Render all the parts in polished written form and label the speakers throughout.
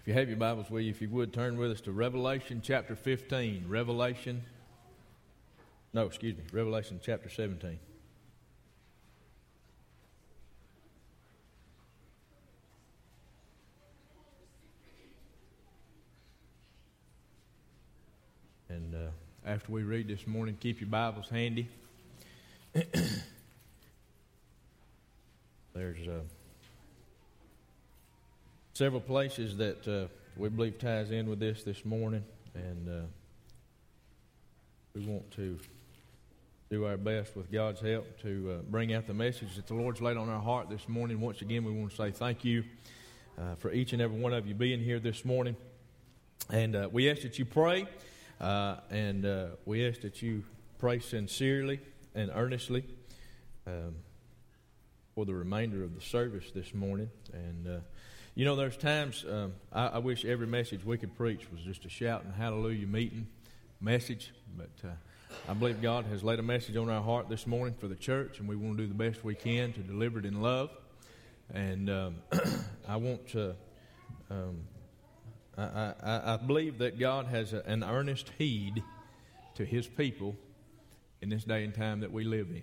Speaker 1: If you have your Bibles with you, if you would, turn with us to Revelation chapter 15. Revelation chapter 17. And after we read this morning, keep your Bibles handy. There's several places that we believe ties in with this morning, and we want to do our best with God's help to bring out the message that the Lord's laid on our heart this morning. Once again, we want to say thank you for each and every one of you being here this morning, and we ask that you pray, and we ask that you pray sincerely and earnestly for the remainder of the service this morning. And you know, there's times I wish every message we could preach was just a shout and hallelujah meeting message, but I believe God has laid a message on our heart this morning for the church, and we want to do the best we can to deliver it in love. And I want to I believe that God has an earnest heed to His people in this day and time that we live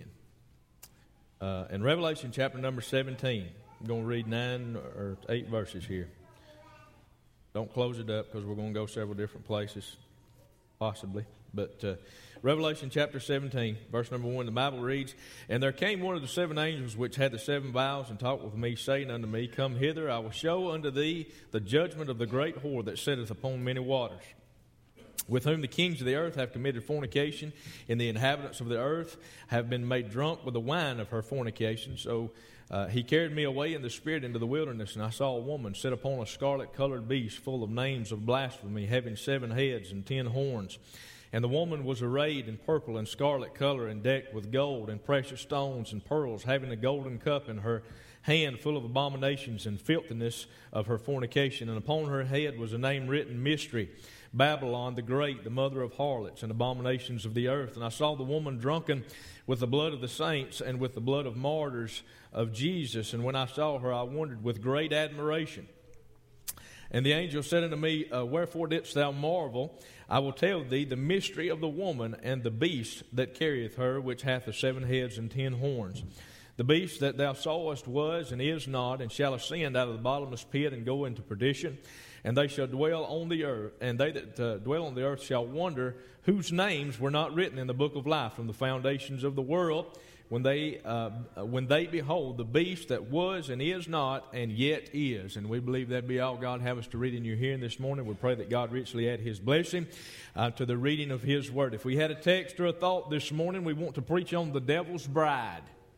Speaker 1: in. In Revelation chapter number 17, I'm going to read 9 or 8 verses here. Don't close it up because we're going to go several different places, possibly. But Revelation chapter 17, verse number 1, the Bible reads, "And there came one of the 7 angels which had the 7 vials, and talked with me, saying unto me, Come hither, I will show unto thee the judgment of the great whore that sitteth upon many waters, with whom the kings of the earth have committed fornication, and the inhabitants of the earth have been made drunk with the wine of her fornication. So he carried me away in the spirit into the wilderness, and I saw a woman sit upon a scarlet-colored beast, full of names of blasphemy, having 7 heads and 10 horns. And the woman was arrayed in purple and scarlet color, and decked with gold and precious stones and pearls, having a golden cup in her hand full of abominations and filthiness of her fornication. And upon her head was a name written, Mystery, Babylon the Great, the mother of harlots and abominations of the earth. And I saw the woman drunken with the blood of the saints and with the blood of martyrs of Jesus. And when I saw her, I wondered with great admiration. And the angel said unto me, Wherefore didst thou marvel? I will tell thee the mystery of the woman and the beast that carrieth her, which hath the 7 heads and 10 horns. The beast that thou sawest was and is not, and shall ascend out of the bottomless pit and go into perdition. And they shall dwell on the earth, and they that dwell on the earth shall wonder whose names were not written in the book of life from the foundations of the world, when they behold the beast that was and is not and yet is." And we believe that be all God have us to read in your hearing this morning. We pray that God richly add His blessing to the reading of His Word. If we had a text or a thought this morning, we want to preach on the devil's bride.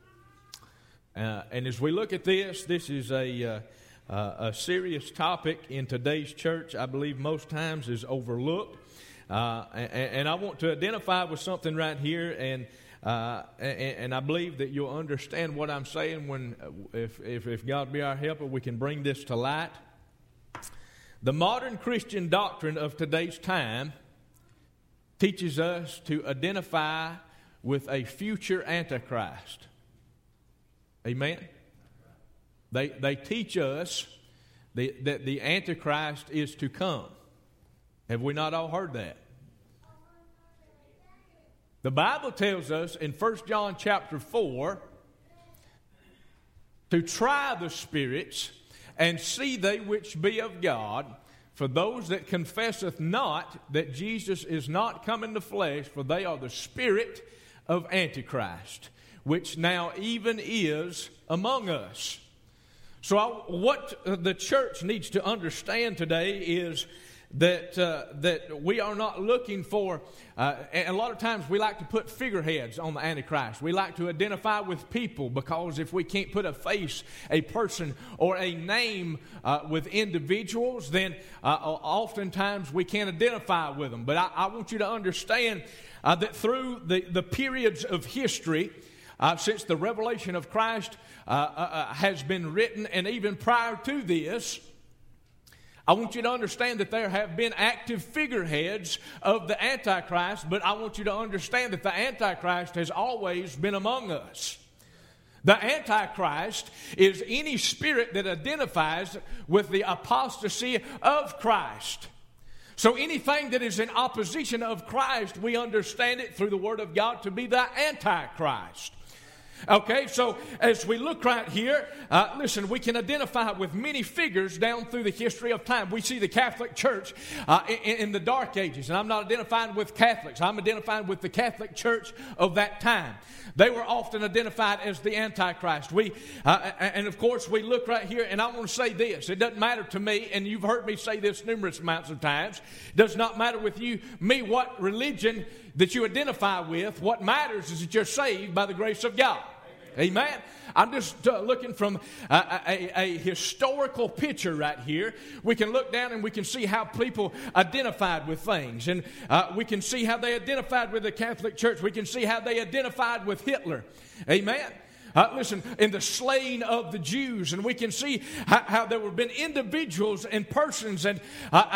Speaker 1: And as we look at this is a serious topic in today's church. I believe most times is overlooked. And I want to identify with something right here, and I believe that you'll understand what I'm saying when, if God be our helper, we can bring this to light. The modern Christian doctrine of today's time teaches us to identify with a future Antichrist. Amen? They teach us that the Antichrist is to come. Have we not all heard that? The Bible tells us in 1 John chapter 4 to try the spirits and see they which be of God, for those that confesseth not that Jesus is not come in the flesh, for they are the spirit of Antichrist, which now even is among us. So what the church needs to understand today is that we are not looking for, and a lot of times we like to put figureheads on the Antichrist. We like to identify with people, because if we can't put a face, a person, or a name with individuals, then oftentimes we can't identify with them. But I want you to understand that through the periods of history, since the revelation of Christ has been written, and even prior to this, I want you to understand that there have been active figureheads of the Antichrist, but I want you to understand that the Antichrist has always been among us. The Antichrist is any spirit that identifies with the apostasy of Christ. So anything that is in opposition of Christ, we understand it through the Word of God to be the Antichrist. Okay, so as we look right here, listen, we can identify with many figures down through the history of time. We see the Catholic Church in the Dark Ages, and I'm not identifying with Catholics. I'm identifying with the Catholic Church of that time. They were often identified as the Antichrist. And of course, we look right here, and I want to say this. It doesn't matter to me, and you've heard me say this numerous amounts of times. It does not matter with me what religion that you identify with. What matters is that you're saved by the grace of God. Amen. I'm just looking from a historical picture right here. We can look down and we can see how people identified with things. And we can see how they identified with the Catholic Church. We can see how they identified with Hitler. Amen. Listen, in the slaying of the Jews, and we can see how there have been individuals and persons and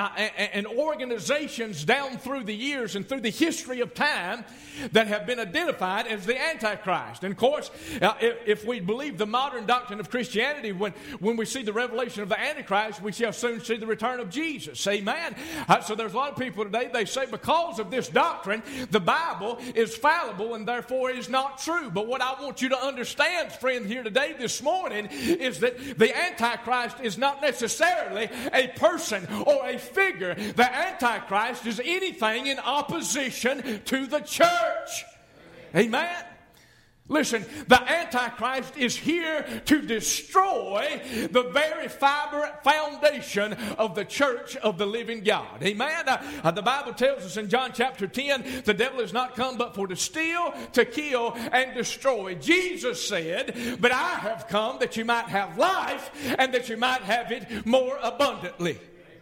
Speaker 1: organizations down through the years and through the history of time that have been identified as the Antichrist. And of course, if we believe the modern doctrine of Christianity, when we see the revelation of the Antichrist, we shall soon see the return of Jesus. Amen. So there's a lot of people today, they say because of this doctrine, the Bible is fallible and therefore is not true. But what I want you to understand, friend, here today, this morning, is that the Antichrist is not necessarily a person or a figure. The Antichrist is anything in opposition to the church. Amen. Listen, the Antichrist is here to destroy the very foundation of the church of the living God. Amen? The Bible tells us in John chapter 10, the devil has not come but for to steal, to kill, and destroy. Jesus said, but I have come that you might have life and that you might have it more abundantly.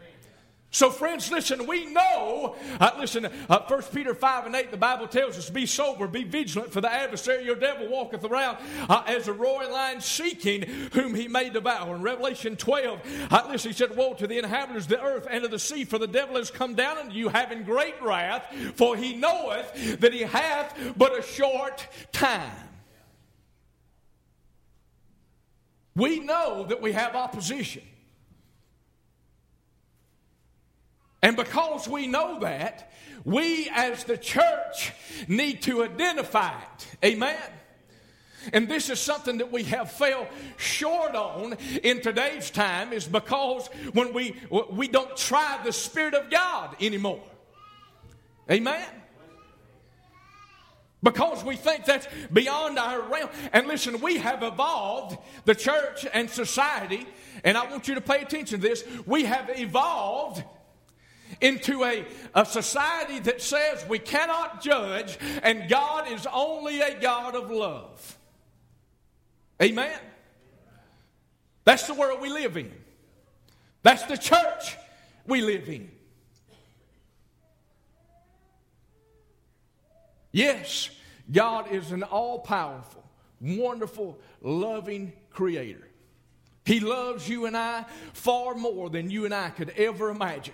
Speaker 1: So friends, listen, we know, 1 Peter 5:8, the Bible tells us, be sober, be vigilant, for the adversary, your devil, walketh around as a roaring lion seeking whom he may devour. In Revelation 12, he said, woe to the inhabitants of the earth and of the sea, for the devil has come down unto you having great wrath, for he knoweth that he hath but a short time. We know that we have opposition. And because we know that, we as the church need to identify it. Amen. And this is something that we have fell short on in today's time, is because when we don't try the Spirit of God anymore. Amen. Because we think that's beyond our realm. And listen, we have evolved, the church and society, and I want you to pay attention to this. We have evolved into a society that says we cannot judge and God is only a God of love. Amen? That's the world we live in. That's the church we live in. Yes, God is an all-powerful, wonderful, loving creator. He loves you and I far more than you and I could ever imagine.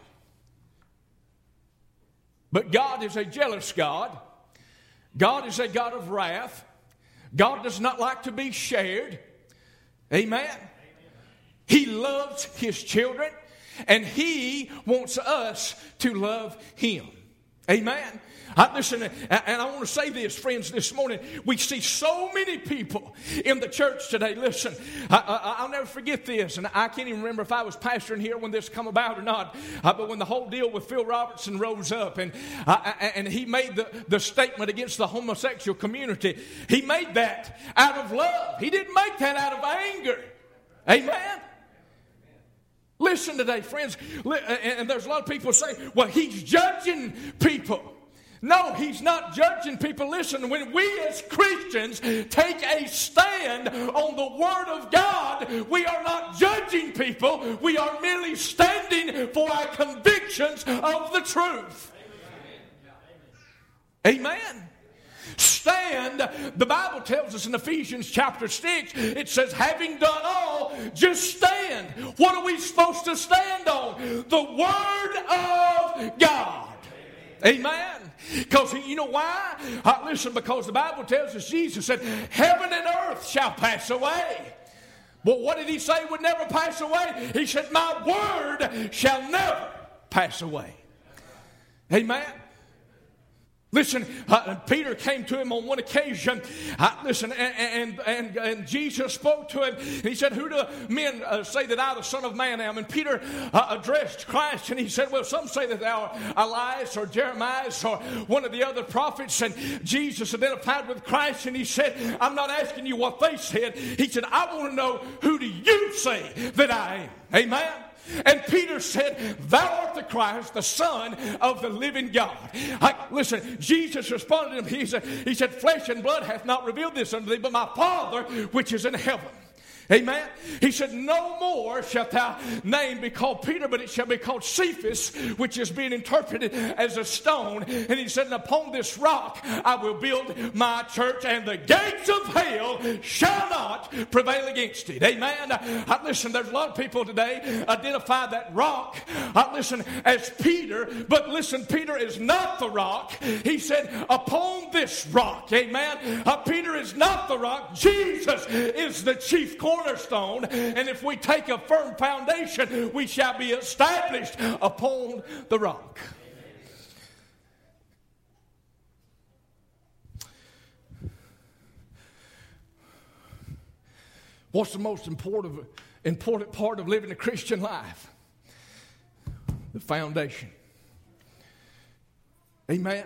Speaker 1: But God is a jealous God. God is a God of wrath. God does not like to be shared. Amen. He loves His children, and He wants us to love Him. Amen. Listen, and I want to say this, friends, this morning. We see so many people in the church today. Listen, I'll never forget this, and I can't even remember if I was pastoring here when this come about or not. But when the whole deal with Phil Robertson rose up, and he made the statement against the homosexual community, he made that out of love. He didn't make that out of anger. Amen. Listen today, friends, and there's a lot of people say, well, he's judging people. No, he's not judging people. Listen, when we as Christians take a stand on the Word of God, we are not judging people. We are merely standing for our convictions of the truth. Amen. Stand, the Bible tells us in Ephesians chapter 6, it says, having done all, just stand. What are we supposed to stand on? The Word of God.
Speaker 2: Amen. Because you know why? Listen, because the Bible tells us Jesus said, heaven and earth shall pass away. But what did he say would never pass away? He said, my word shall never pass away. Amen. Listen, Peter came to him on one occasion. And Jesus spoke to him. And he said, who do men say that I, the Son of Man, am? And Peter addressed Christ. And he said, well, some say that thou art Elias or Jeremiah or one of the other prophets. And Jesus identified with Christ. And he said, I'm not asking you what they said. He said, I want to know, who do you say that I am? Amen. And Peter said, thou art the Christ, the Son of the living God. Listen, Jesus responded to him. He said, flesh and blood hath not revealed this unto thee, but my Father which is in heaven. Amen. He said, no more shalt thou name be called Peter, but it shall be called Cephas, which is being interpreted as a stone. And he said, and upon this rock I will build my church, and the gates of hell shall not prevail against it. Amen. Listen, there's a lot of people today identify that rock, listen, as Peter. But listen, Peter is not the rock. He said, upon this rock. Amen. Peter is not the rock. Jesus is the chief cornerstone, and if we take a firm foundation, we shall be established upon the rock. What's the most important part of living a Christian life? The foundation. Amen.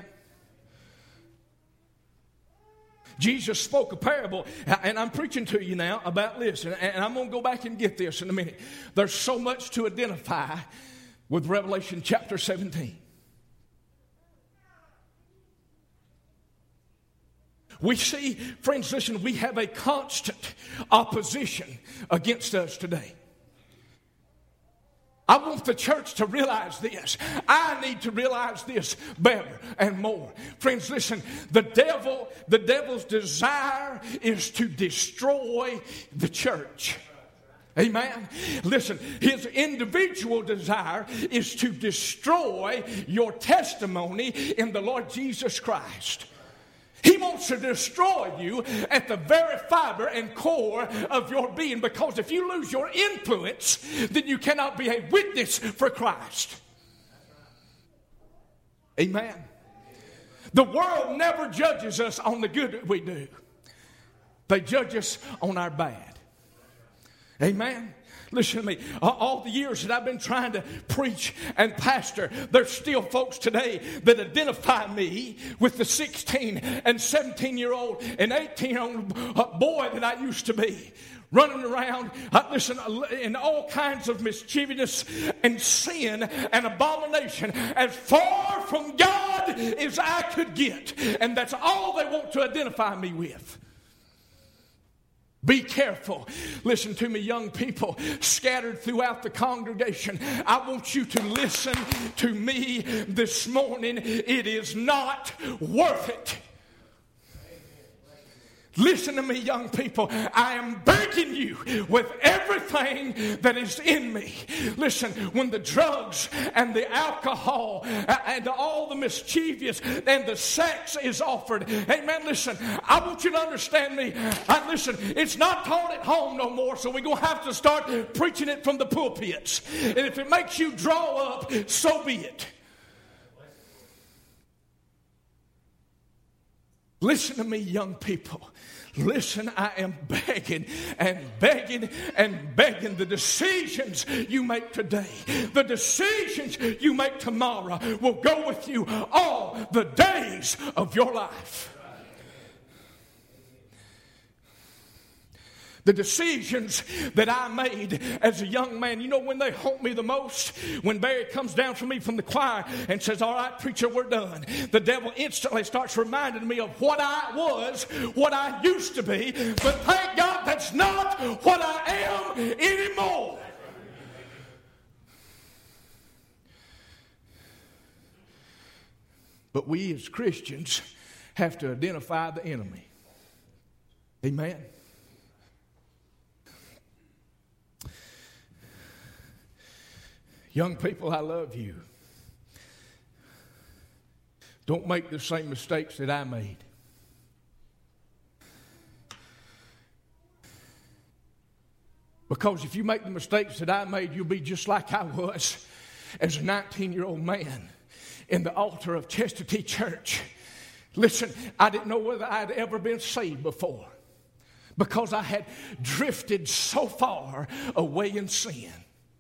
Speaker 2: Jesus spoke a parable, and I'm preaching to you now about this, and I'm going to go back and get this in a minute. There's so much to identify with Revelation chapter 17. We see, friends, listen, we have a constant opposition against us today. I want the church to realize this. I need to realize this better and more. Friends, listen, the devil's desire is to destroy the church. Amen. Listen, his individual desire is to destroy your testimony in the Lord Jesus Christ. He wants to destroy you at the very fiber and core of your being, because if you lose your influence, then you cannot be a witness for Christ. Amen. The world never judges us on the good that we do. They judge us on our bad. Amen. Listen to me. All the years that I've been trying to preach and pastor, there's still folks today that identify me with the 16 and 17-year-old and 18-year-old boy that I used to be. Running around, listen, in all kinds of mischievousness and sin and abomination, as far from God as I could get. And that's all they want to identify me with. Be careful. Listen to me, young people scattered throughout the congregation. I want you to listen to me this morning. It is not worth it. Listen to me, young people. I am begging you with everything that is in me. Listen, when the drugs and the alcohol and all the mischievous and the sex is offered, amen, listen, I want you to understand me. Listen, it's not taught at home no more, so we're going to have to start preaching it from the pulpits. And if it makes you draw up, so be it. Listen to me, young people. Listen, I am begging and begging and begging. The decisions you make today, the decisions you make tomorrow will go with you all the days of your life. The decisions that I made as a young man, you know when they haunt me the most? When Barry comes down from me from the choir and says, all right, preacher, we're done. The devil instantly starts reminding me of what I was, what I used to be. But thank God that's not what I am anymore. But we as Christians have to identify the enemy. Amen. Young people, I love you. Don't make the same mistakes that I made. Because if you make the mistakes that I made, you'll be just like I was as a 19-year-old man in the altar of Chestatee Church. Listen, I didn't know whether I'd ever been saved before because I had drifted so far away in sin.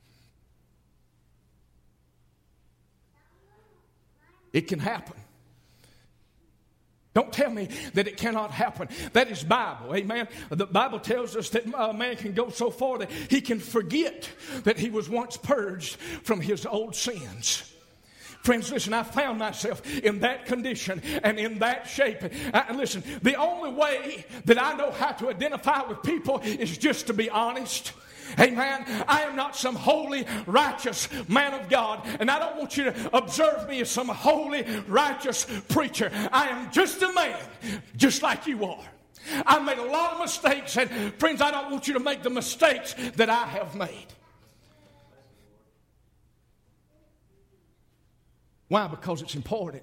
Speaker 2: It can happen. Don't tell me that it cannot happen. That is Bible, amen. The Bible tells us that a man can go so far that he can forget that he was once purged from his old sins. Friends, listen, I found myself in that condition and in that shape. Listen, the only way that I know how to identify with people is just to be honest. Amen. I am not some holy, righteous man of God, and I don't want you to observe me as some holy, righteous preacher. I am just a man, just like you are. I made a lot of mistakes, and friends, I don't want you to make the mistakes that I have made. Why? Because it's important.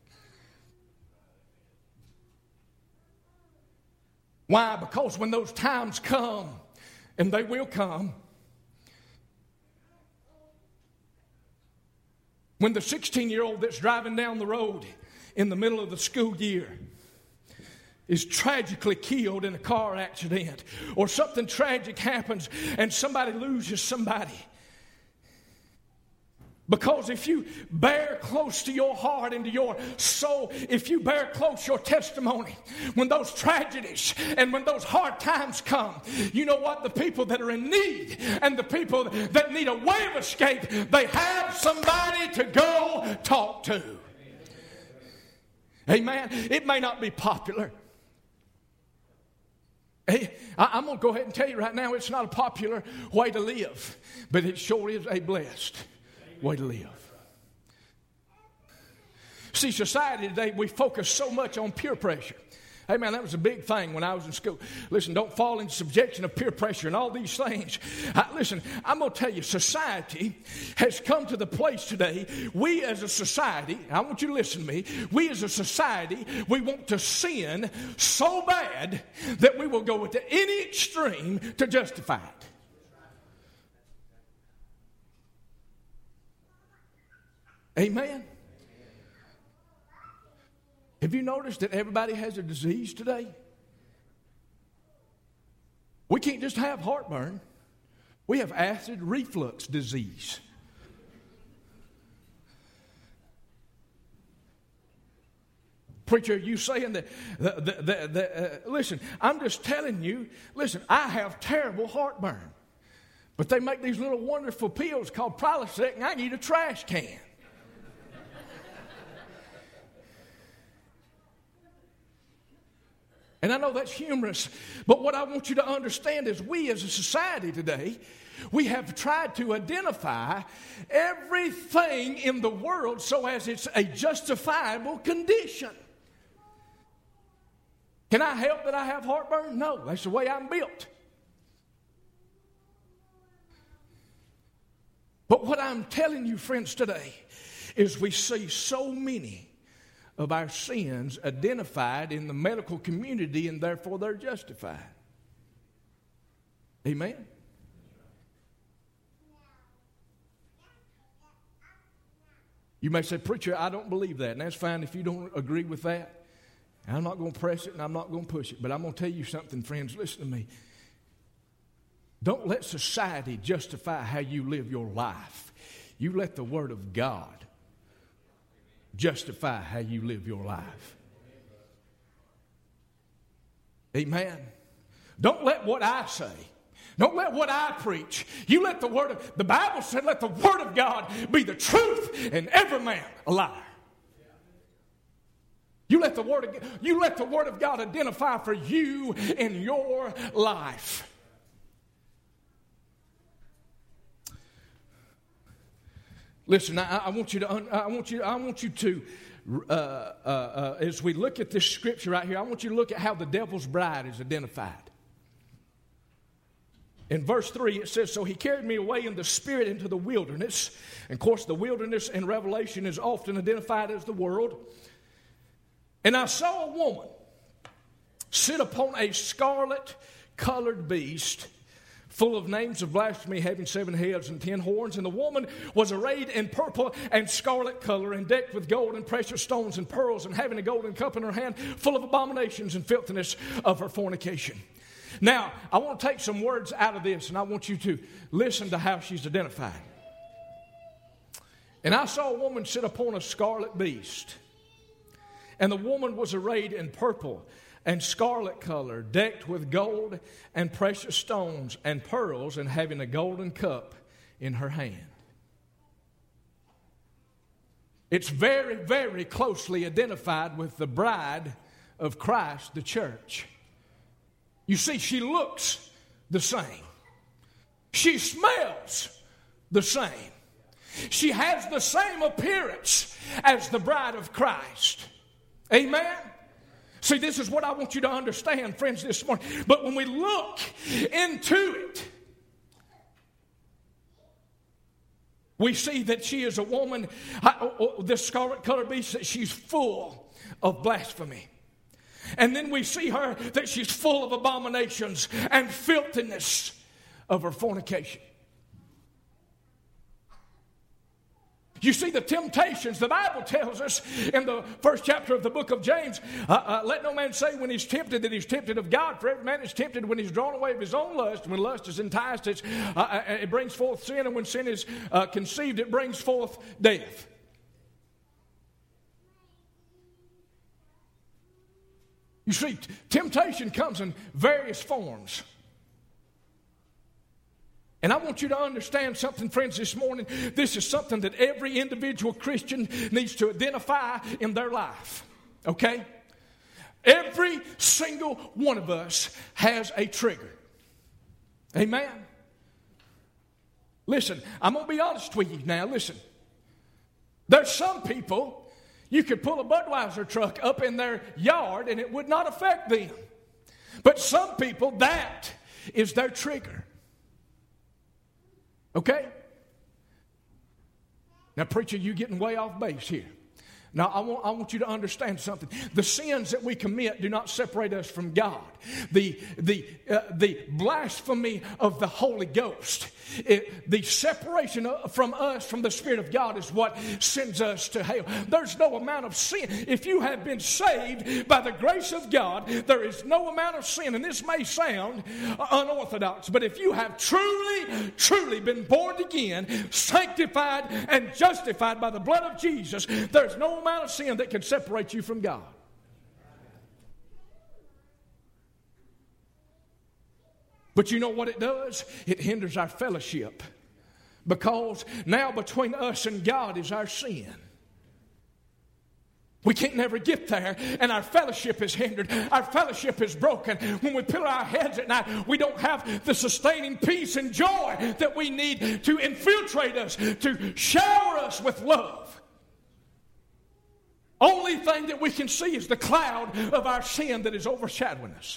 Speaker 2: Why? Because when those times come, and they will come, when the 16-year-old that's driving down the road in the middle of the school year is tragically killed in a car accident, or something tragic happens and somebody loses somebody. Because if you bear close to your heart and to your soul, if you bear close your testimony, when those tragedies and when those hard times come, you know what? The people that are in need and the people that need a way of escape, they have somebody to go talk to. Amen. It may not be popular. Hey, I'm going to go ahead and tell you right now, it's not a popular way to live, but it sure is a blessed way to live. See, society today, we focus so much on peer pressure. Hey, man, that was a big thing when I was in school. Listen, don't fall into subjection of peer pressure and all these things. Listen, I'm going to tell you, society has come to the place today, we as a society, I want you to listen to me, we as a society, we want to sin so bad that we will go to any extreme to justify it. Amen. Have you noticed that everybody has a disease today? We can't just have heartburn. We have acid reflux disease. Preacher, you saying that, listen, I'm just telling you, listen, I have terrible heartburn. But they make these little wonderful pills called Prilosec, and I need a trash can. And I know that's humorous, but what I want you to understand is we as a society today, we have tried to identify everything in the world so as it's a justifiable condition. Can I help that I have heartburn? No, that's the way I'm built. But what I'm telling you, friends, today is we see so many of our sins identified in the medical community, and therefore they're justified. Amen? You may say, preacher, I don't believe that, and that's fine if you don't agree with that. I'm not going to press it and I'm not going to push it, but I'm going to tell you something, friends. Listen to me. Don't let society justify how you live your life. You let the Word of God justify how you live your life. Amen. Don't let what I say, don't let what I preach. You let the Word of, the Bible said, let the Word of God be the truth and every man a liar. You let the Word of God identify for you in your life. Listen, I want you to, as we look at this scripture right here, I want you to look at how the devil's bride is identified. In verse 3, it says, so he carried me away in the spirit into the wilderness. And of course, the wilderness in Revelation is often identified as the world. And I saw a woman sit upon a scarlet-colored beast, full of names of blasphemy, having 7 heads and 10 horns. And the woman was arrayed in purple and scarlet color, and decked with gold and precious stones and pearls, and having a golden cup in her hand, full of abominations and filthiness of her fornication. Now, I want to take some words out of this, and I want you to listen to how she's identified. And I saw a woman sit upon a scarlet beast, and the woman was arrayed in purple and scarlet color, decked with gold and precious stones and pearls, and having a golden cup in her hand. It's very, very closely identified with the bride of Christ, the church. You see, she looks the same. She smells the same. She has the same appearance as the bride of Christ. Amen? See, this is what I want you to understand, friends, this morning. But when we look into it, we see that she is a woman, this scarlet-colored beast, that she's full of blasphemy. And then we see her that she's full of abominations and filthiness of her fornication. You see, the temptations, the Bible tells us in the first chapter of the book of James, let no man say when he's tempted that he's tempted of God, for every man is tempted when he's drawn away of his own lust. When lust is enticed, it brings forth sin, and when sin is conceived, it brings forth death. You see, temptation comes in various forms. And I want you to understand something, friends, this morning. This is something that every individual Christian needs to identify in their life. Okay? Every single one of us has a trigger. Amen? Listen, I'm going to be honest with you now. Listen. There's some people, you could pull a Budweiser truck up in their yard and it would not affect them. But some people, that is their trigger. Okay? Now, preacher, you're getting way off base here. Now, I want you to understand something. The sins that we commit do not separate us from God. The blasphemy of the Holy Ghost, the separation from us, from the Spirit of God, is what sends us to hell. There's no amount of sin. If you have been saved by the grace of God, there is no amount of sin. And this may sound unorthodox, but if you have truly, truly been born again, sanctified, and justified by the blood of Jesus, there's no amount of sin that can separate you from God. But you know what it does? It hinders our fellowship, because now between us and God is our sin. We can't never get there, and our fellowship is hindered. Our fellowship is broken. When we pillow our heads at night, we don't have the sustaining peace and joy that we need to infiltrate us, to shower us with love. Only thing that we can see is the cloud of our sin that is overshadowing us.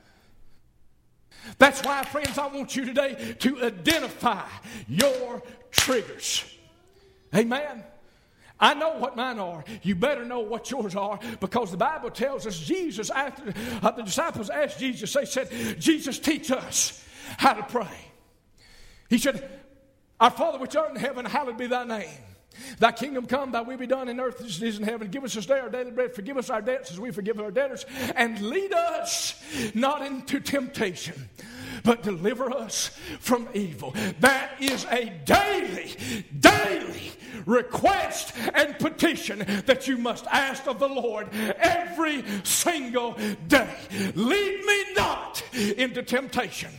Speaker 2: That's why, friends, I want you today to identify your triggers. Amen? I know what mine are. You better know what yours are, because the Bible tells us Jesus, after the disciples asked Jesus, they said, Jesus, teach us how to pray. He said, Our Father which art in heaven, hallowed be thy name. Thy kingdom come, thy will be done in earth as it is in heaven. Give us this day our daily bread. Forgive us our debts as we forgive our debtors. And lead us not into temptation, but deliver us from evil. That is a daily request and petition that you must ask of the Lord every single day. Lead me not into temptation.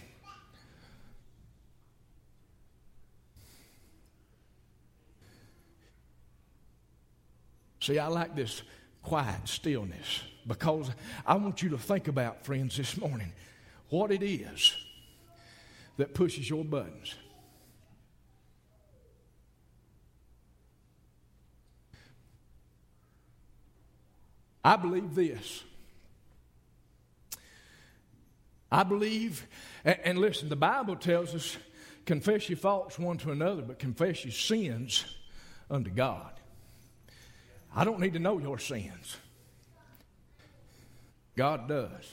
Speaker 2: See, I like this quiet stillness, because I want you to think about, friends, this morning, what it is that pushes your buttons. I believe this. I believe, and listen, the Bible tells us, confess your faults one to another, but confess your sins unto God. I don't need to know your sins. God does.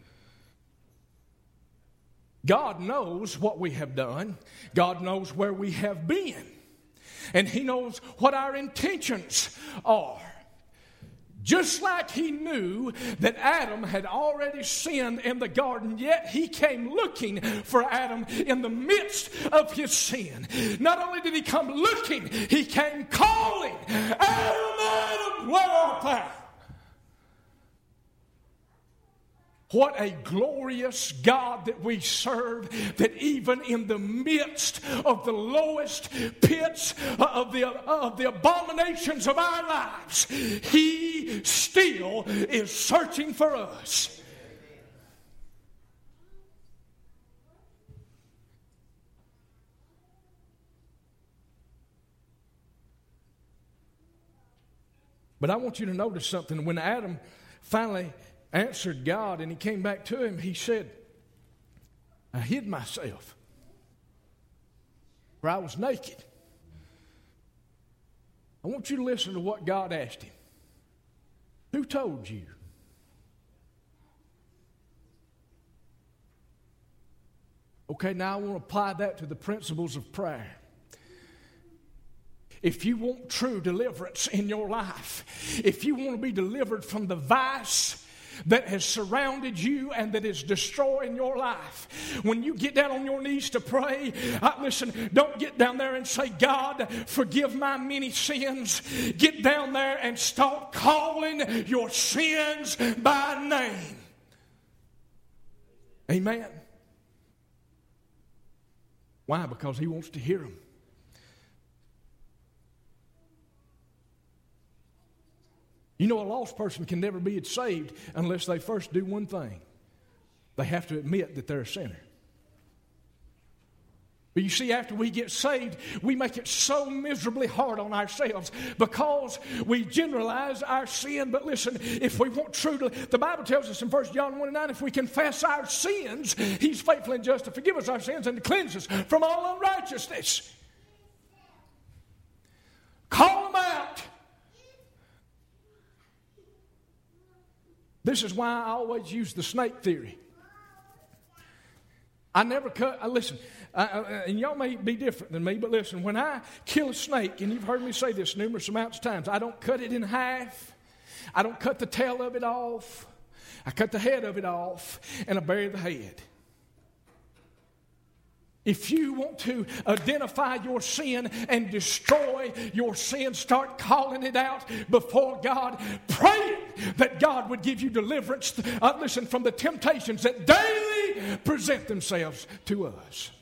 Speaker 2: God knows what we have done. God knows where we have been. And He knows what our intentions are. Just like He knew that Adam had already sinned in the garden, yet He came looking for Adam in the midst of his sin. Not only did He come looking, He came calling, Adam, Adam, where art thou? What a glorious God that we serve, that even in the midst of the lowest pits of the abominations of our lives, He still is searching for us. But I want you to notice something. When Adam finally answered God and he came back to Him, he said, I hid myself, for I was naked. I want you to listen to what God asked him. Who told you? Okay, now I want to apply that to the principles of prayer. If you want true deliverance in your life, if you want to be delivered from the vice that has surrounded you and that is destroying your life, when you get down on your knees to pray, listen, don't get down there and say, God, forgive my many sins. Get down there and start calling your sins by name. Amen. Why? Because He wants to hear them. You know, a lost person can never be saved unless they first do one thing. They have to admit that they're a sinner. But you see, after we get saved, we make it so miserably hard on ourselves because we generalize our sin. But listen, if we want true, the Bible tells us in 1 John 1:9, if we confess our sins, He's faithful and just to forgive us our sins and to cleanse us from all unrighteousness. Call them out. This is why I always use the snake theory. I never cut, listen, and y'all may be different than me, but listen, when I kill a snake, and you've heard me say this numerous amounts of times, I don't cut it in half. I don't cut the tail of it off. I cut the head of it off, and I bury the head. If you want to identify your sin and destroy your sin, start calling it out before God, praying that God would give you deliverance, listen, from the temptations that daily present themselves to us.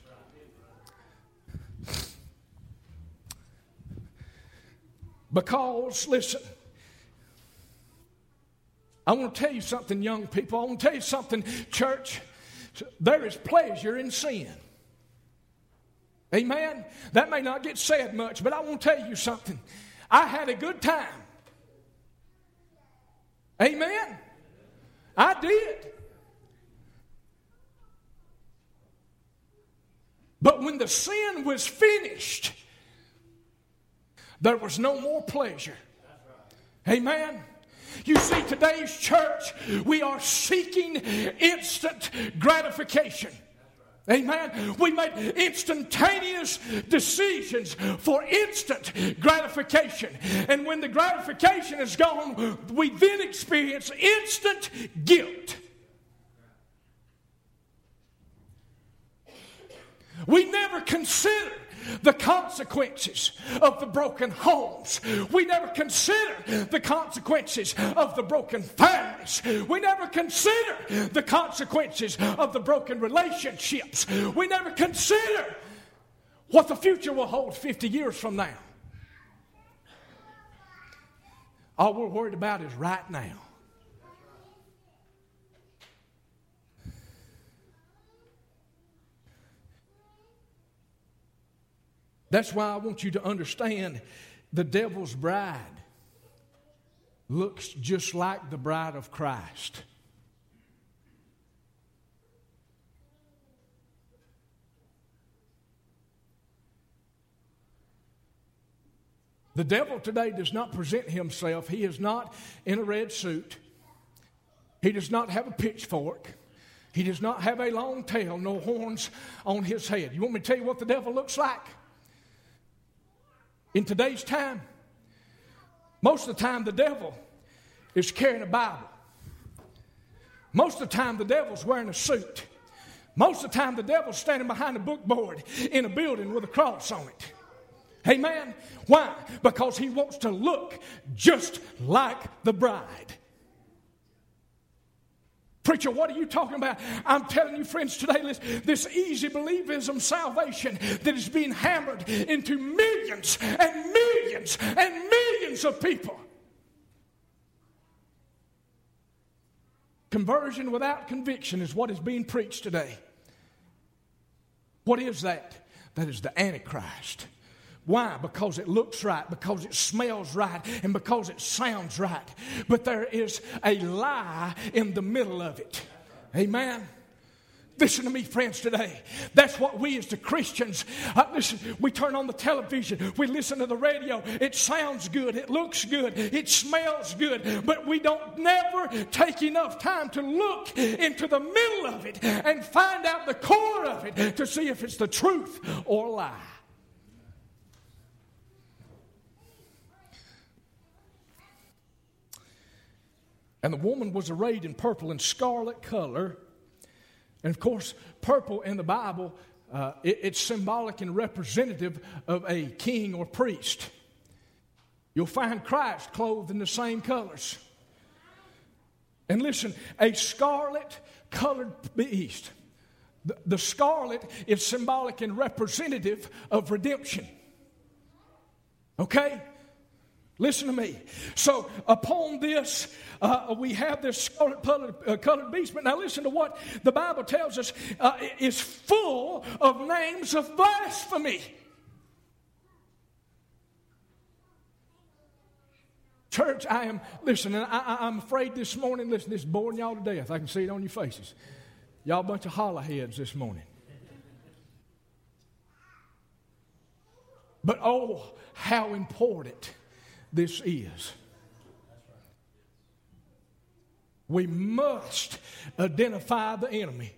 Speaker 2: Because, listen, I want to tell you something, young people. I want to tell you something, church. There is pleasure in sin. Amen? That may not get said much, but I want to tell you something. I had a good time. Amen? I did. But when the sin was finished, there was no more pleasure. Amen? You see, today's church, we are seeking instant gratification. Amen. We make instantaneous decisions for instant gratification. And when the gratification is gone, we then experience instant guilt. We never consider the consequences of the broken homes. We never consider the consequences of the broken families. We never consider the consequences of the broken relationships. We never consider what the future will hold 50 years from now. All we're worried about is right now. That's why I want you to understand the devil's bride looks just like the bride of Christ. The devil today does not present himself. He is not in a red suit. He does not have a pitchfork. He does not have a long tail, no horns on his head. You want me to tell you what the devil looks like? In today's time, most of the time the devil is carrying a Bible. Most of the time the devil's wearing a suit. Most of the time the devil's standing behind a bookboard in a building with a cross on it. Amen? Why? Because he wants to look just like the bride. Preacher, what are you talking about? I'm telling you, friends, today, listen, this easy believism salvation that is being hammered into millions and millions and millions of people. Conversion without conviction is what is being preached today. What is that? That is the Antichrist. Why? Because it looks right, because it smells right, and because it sounds right. But there is a lie in the middle of it. Amen? Listen to me, friends, today. That's what we as the Christians, listen, we turn on the television, we listen to the radio. It sounds good, it looks good, it smells good, but we don't never take enough time to look into the middle of it and find out the core of it to see if it's the truth or a lie. And the woman was arrayed in purple and scarlet color. And of course, purple in the Bible, it's symbolic and representative of a king or priest. You'll find Christ clothed in the same colors. And listen, a scarlet colored beast. The scarlet is symbolic and representative of redemption. Okay? Listen to me. So upon this, we have this scarlet colored beast. But now listen to what the Bible tells us is full of names of blasphemy. Church, I'm afraid this morning, listen, this is boring y'all to death. I can see it on your faces. Y'all a bunch of hollowheads this morning. But oh, how important this is. We must identify the enemy.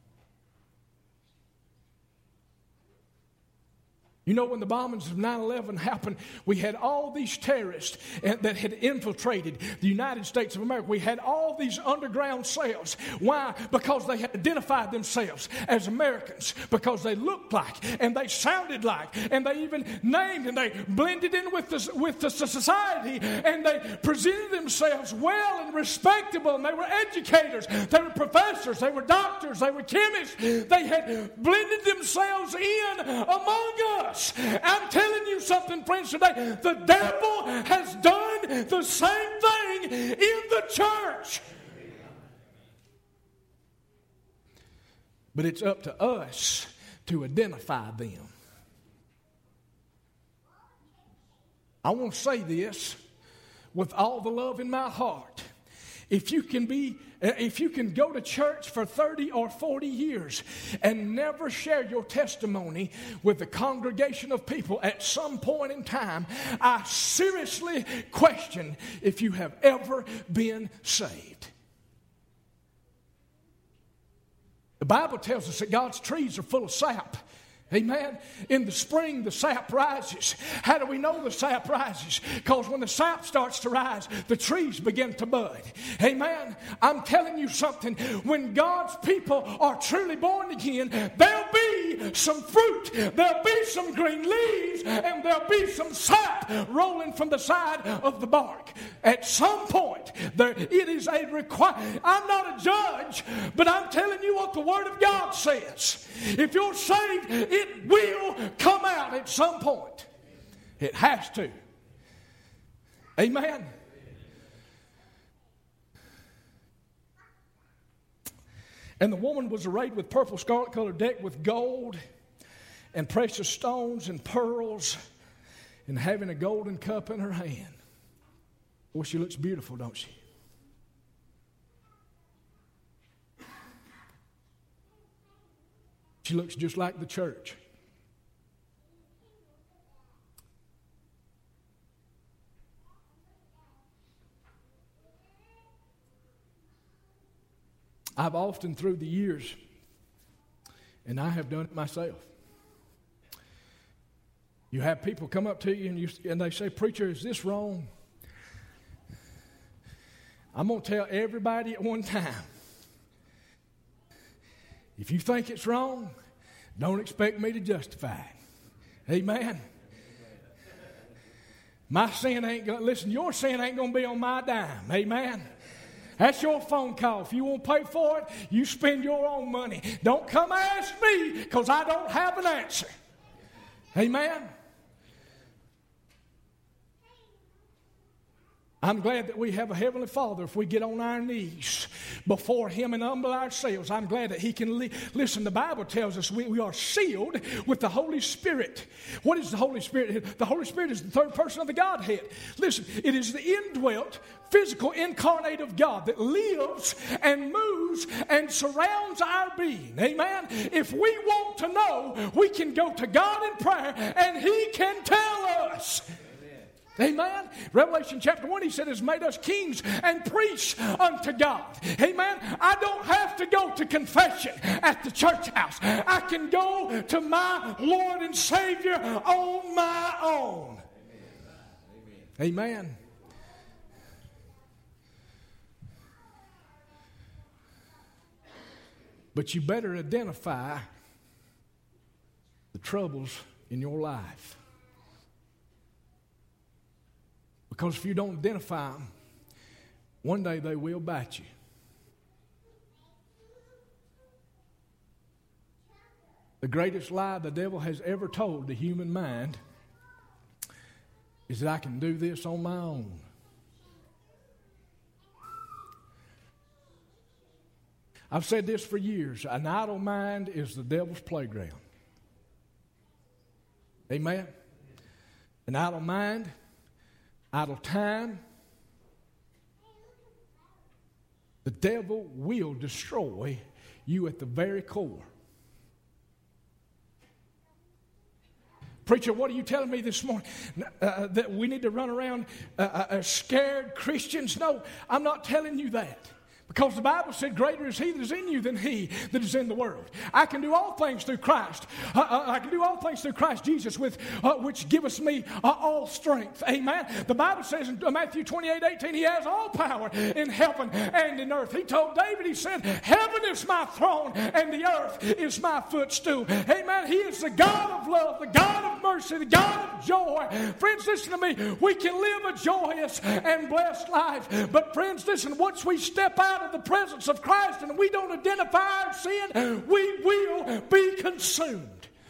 Speaker 2: You know, when the bombings of 9/11 happened, we had all these terrorists that had infiltrated the United States of America. We had all these underground cells. Why? Because they had identified themselves as Americans. Because they looked like and they sounded like and they even named and they blended in with the society and they presented themselves well and respectable. And they were educators. They were professors. They were doctors. They were chemists. They had blended themselves in among us. I'm telling you something, friends, today. The devil has done the same thing in the church. But it's up to us to identify them. I want to say this with all the love in my heart. If you can go to church for 30 or 40 years and never share your testimony with the congregation of people at some point in time, I seriously question if you have ever been saved. The Bible tells us that God's trees are full of sap. Amen. In the spring, the sap rises. How do we know the sap rises? Because when the sap starts to rise, the trees begin to bud. Amen. I'm telling you something. When God's people are truly born again, there'll be some fruit. There'll be some green leaves. And there'll be some sap rolling from the side of the bark. At some point, it is a requirement. I'm not a judge, but I'm telling you what the Word of God says. If you're saved, it will come out at some point. It has to. Amen. And the woman was arrayed with purple, scarlet color, decked with gold and precious stones and pearls, and having a golden cup in her hand. Boy, she looks beautiful, don't she? She looks just like the church. I've often through the years, and I have done it myself, you have people come up to you and they say, "Preacher, is this wrong?" I'm going to tell everybody at one time, if you think it's wrong, don't expect me to justify it. Amen. My sin ain't going to, listen, your sin ain't going to be on my dime. Amen. That's your phone call. If you won't pay for it, you spend your own money. Don't come ask me because I don't have an answer. Amen. I'm glad that we have a Heavenly Father. If we get on our knees before Him and humble ourselves, I'm glad that He can listen. The Bible tells us we are sealed with the Holy Spirit. What is the Holy Spirit? The Holy Spirit is the third person of the Godhead. Listen, it is the indwelt, physical incarnate of God that lives and moves and surrounds our being. Amen? If we want to know, we can go to God in prayer and He can tell us. Amen. Revelation chapter 1, He said, has made us kings and priests unto God. Amen. I don't have to go to confession at the church house. I can go to my Lord and Savior on my own. Amen. Amen. But you better identify the troubles in your life. Because if you don't identify them, one day they will bite you. The greatest lie the devil has ever told the human mind is that I can do this on my own. I've said this for years. An idle mind is the devil's playground. Amen? An idle mind, idle time, the devil will destroy you at the very core. Preacher, what are you telling me this morning? That we need to run around scared Christians? No, I'm not telling you that. Because the Bible said, greater is He that is in you than he that is in the world. I can do all things through Christ. I can do all things through Christ Jesus, which giveth me all strength. Amen. The Bible says in Matthew 28:18, He has all power in heaven and in earth. He told David, He said, heaven is my throne and the earth is my footstool. Amen. He is the God of love, the God of mercy, the God of joy. Friends, listen to me. We can live a joyous and blessed life. But friends, listen, once we step out of the presence of Christ and we don't identify our sin, we will be consumed.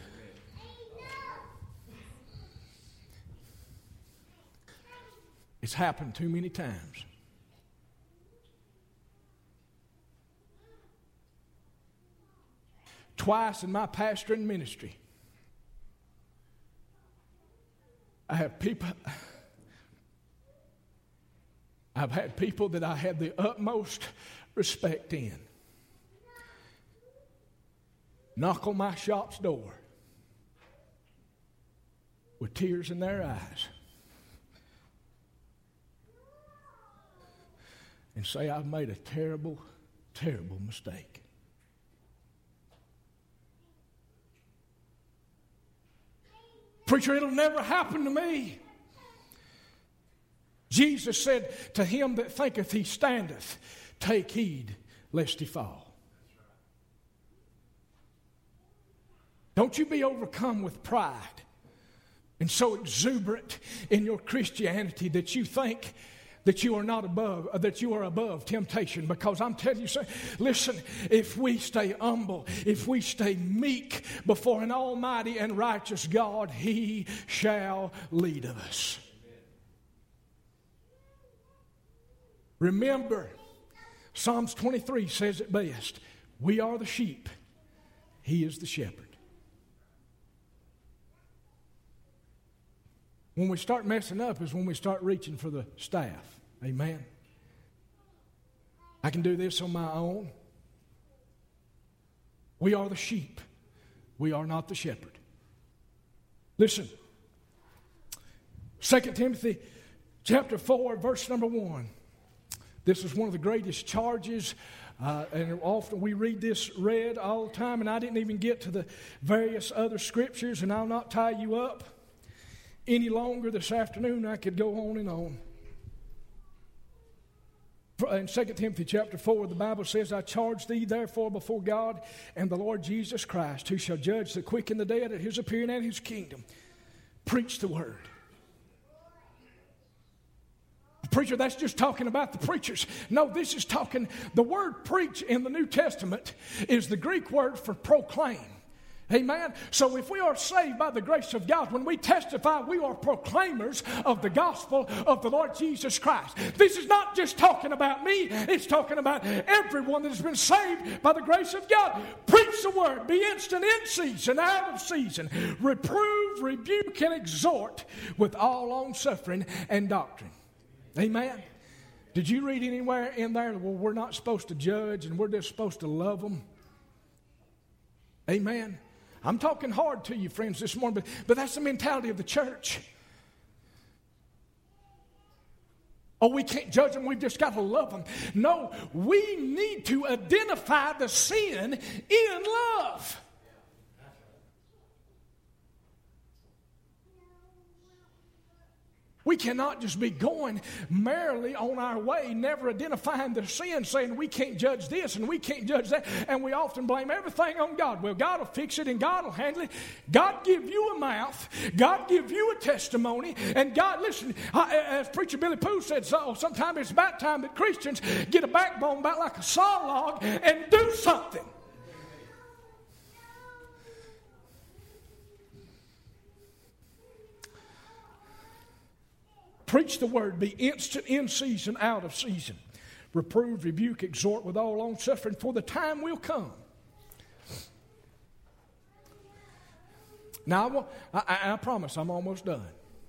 Speaker 2: It's happened too many times. Twice in my pastoring ministry, I've had people that I had the utmost respect in knock on my shop's door with tears in their eyes and say, I've made a terrible, terrible mistake. Preacher, it'll never happen to me. Jesus said, to him that thinketh he standeth, take heed lest he fall. Don't you be overcome with pride and so exuberant in your Christianity that you think that you are not above, that you are above temptation. Because I'm telling you, listen, if we stay humble, if we stay meek before an almighty and righteous God, He shall lead us. Remember, Psalms 23 says it best. We are the sheep. He is the shepherd. When we start messing up is when we start reaching for the staff. Amen. I can do this on my own. We are the sheep. We are not the shepherd. Listen. 2 Timothy chapter 4, verse number 1. This is one of the greatest charges And often we read this read all the time, and I didn't even get to the various other scriptures, and I'll not tie you up any longer this afternoon. I could go on and on. In 2 Timothy chapter 4, the Bible says, I charge thee therefore before God and the Lord Jesus Christ, who shall judge the quick and the dead at his appearing and his kingdom. Preach the word. Preacher, that's just talking about the preachers. No, this is talking, the word preach in the New Testament is the Greek word for proclaim. Amen. So if we are saved by the grace of God, when we testify, we are proclaimers of the gospel of the Lord Jesus Christ. This is not just talking about me, it's talking about everyone that has been saved by the grace of God. Preach the word, be instant in season, out of season. Reprove, rebuke, and exhort with all long suffering and doctrine. Amen. Did you read anywhere in there, well, we're not supposed to judge and we're just supposed to love them? Amen. I'm talking hard to you, friends, this morning, but that's the mentality of the church. Oh, we can't judge them, we've just got to love them. No, we need to identify the sin in love. We cannot just be going merrily on our way, never identifying the sin, saying we can't judge this and we can't judge that. And we often blame everything on God. Well, God will fix it and God will handle it. God give you a mouth. God give you a testimony. And God, listen, as Preacher Billy Pooh said, sometimes it's about time that Christians get a backbone about like a saw log and do something. Preach the word, be instant in season, out of season. Reprove, rebuke, exhort with all long suffering, for the time will come. Now, I promise I'm almost done.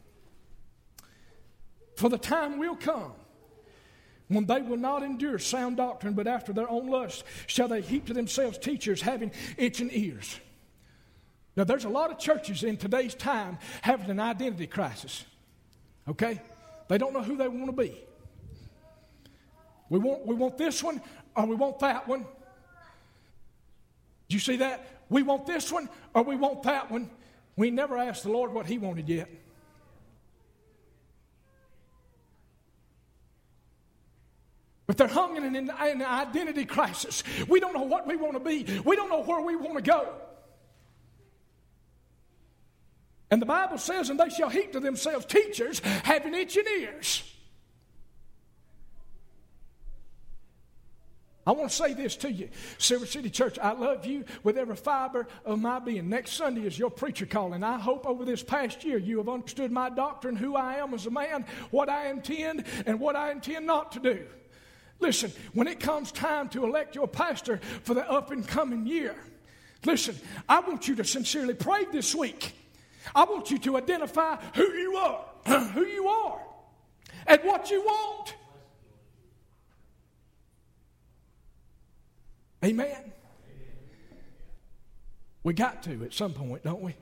Speaker 2: For the time will come when they will not endure sound doctrine, but after their own lust shall they heap to themselves teachers having itching ears. Now, there's a lot of churches in today's time having an identity crisis. Okay? They don't know who they want to be. We want this one or we want that one. Did you see that? We want this one or we want that one. We never asked the Lord what He wanted yet. But they're hung in an identity crisis. We don't know what we want to be. We don't know where we want to go. And the Bible says, and they shall heap to themselves teachers having itching ears. I want to say this to you. Silver City Church, I love you with every fiber of my being. Next Sunday is your preacher call, and I hope over this past year you have understood my doctrine, who I am as a man, what I intend, and what I intend not to do. Listen, when it comes time to elect your pastor for the up and coming year, listen, I want you to sincerely pray this week. I want you to identify who you are, and what you want. Amen. We got to at some point, don't we?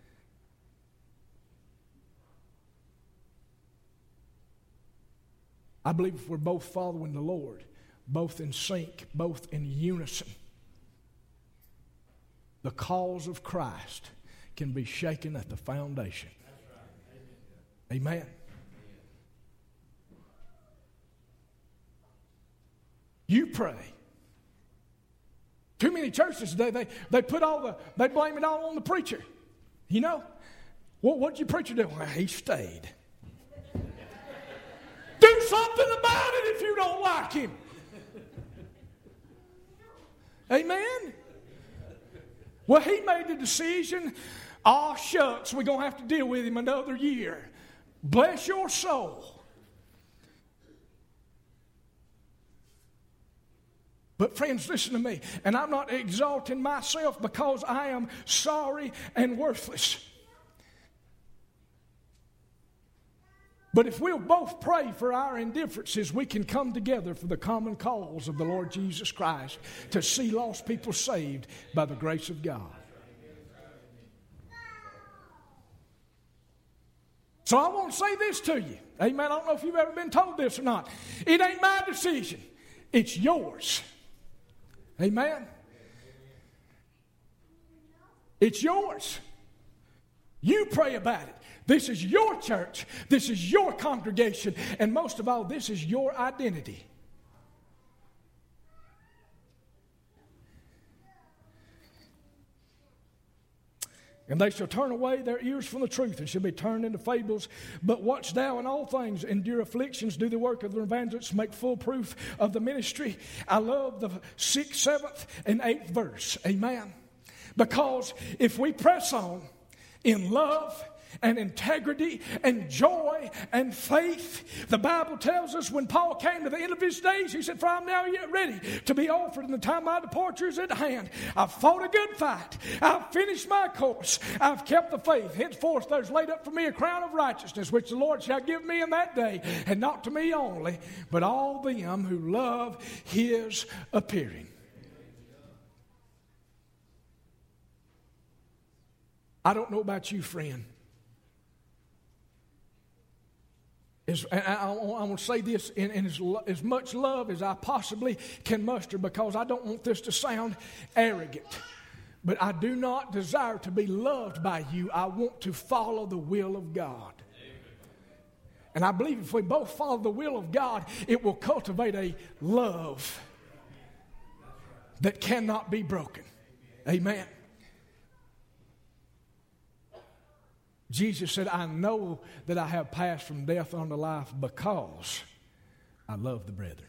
Speaker 2: I believe if we're both following the Lord, both in sync, both in unison, the cause of Christ can be shaken at the foundation. Amen. You pray. Too many churches today, they blame it all on the preacher. You know? What did your preacher do? Well, he stayed. Do something about it if you don't like him. Amen? Well, he made the decision. Oh, shucks, we're going to have to deal with him another year. Bless your soul. But friends, listen to me. And I'm not exalting myself because I am sorry and worthless. But if we'll both pray for our indifferences, we can come together for the common cause of the Lord Jesus Christ to see lost people saved by the grace of God. So I want to say this to you. Amen. I don't know if you've ever been told this or not. It ain't my decision. It's yours. Amen? It's yours. You pray about it. This is your church. This is your congregation. And most of all, this is your identity. And they shall turn away their ears from the truth, and shall be turned into fables. But watch thou in all things, endure afflictions, do the work of the evangelists, make full proof of the ministry. I love the 6th, 7th, and 8th verse. Amen. Because if we press on in love and integrity and joy and faith, the Bible tells us when Paul came to the end of his days, he said, for I'm now yet ready to be offered, and the time of my departure is at hand. I've fought a good fight. I've finished my course. I've kept the faith. Henceforth there's laid up for me a crown of righteousness, which the Lord shall give me in that day, and not to me only, but all them who love his appearing. I don't know about you, friend. I want to say this in as much love as I possibly can muster, because I don't want this to sound arrogant. But I do not desire to be loved by you. I want to follow the will of God. And I believe if we both follow the will of God, it will cultivate a love that cannot be broken. Amen. Jesus said, I know that I have passed from death unto life because I love the brethren.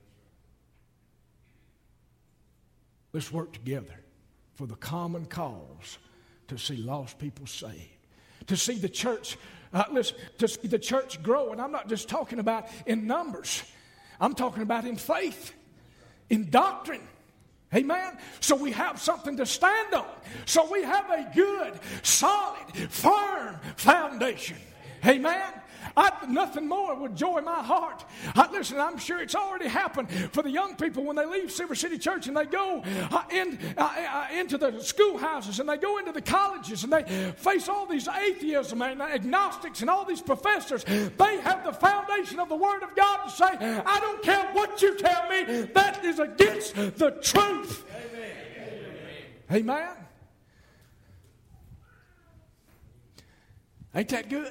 Speaker 2: Let's work together for the common cause to see lost people saved, to see the church, to see the church grow. And I'm not just talking about in numbers. I'm talking about in faith, in doctrine. Amen. So we have something to stand on. So we have a good, solid, firm foundation. Amen. Nothing more would joy my heart. Listen, I'm sure it's already happened for the young people when they leave Silver City Church and they go into the schoolhouses and they go into the colleges and they face all these atheism and agnostics and all these professors. They have the foundation of the Word of God to say, I don't care what you tell me, that is against the truth. Amen. Amen. Ain't that good?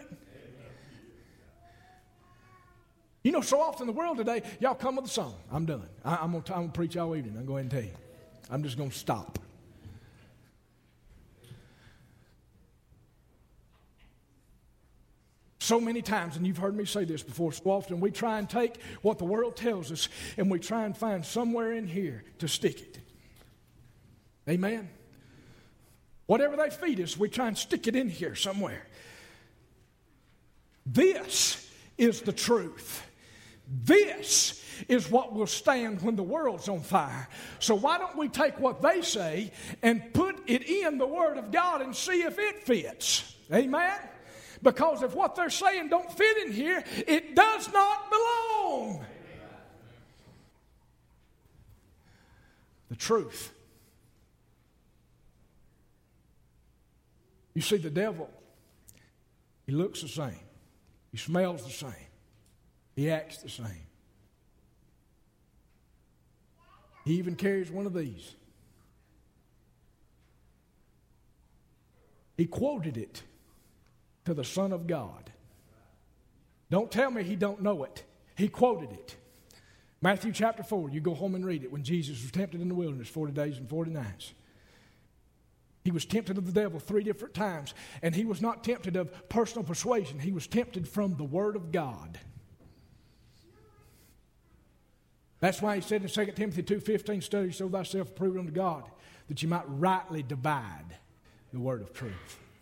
Speaker 2: You know, so often in the world today, y'all come with a song. I'm done. I'm going to preach all evening. I'm going to tell you. I'm just going to stop. So many times, and you've heard me say this before, so often we try and take what the world tells us and we try and find somewhere in here to stick it. Amen? Whatever they feed us, we try and stick it in here somewhere. This is the truth. This is what will stand when the world's on fire. So why don't we take what they say and put it in the Word of God and see if it fits? Amen? Because if what they're saying don't fit in here, it does not belong. The truth. You see, the devil, he looks the same. He smells the same. He acts the same. He even carries one of these. He quoted it to the Son of God. Don't tell me he don't know it. He quoted it. Matthew chapter 4, you go home and read it, when Jesus was tempted in the wilderness 40 days and 40 nights. He was tempted of the devil 3 different times, and he was not tempted of personal persuasion. He was tempted from the Word of God. That's why he said in 2 Timothy 2:15, study, show thyself approved unto God, that you might rightly divide the word of truth.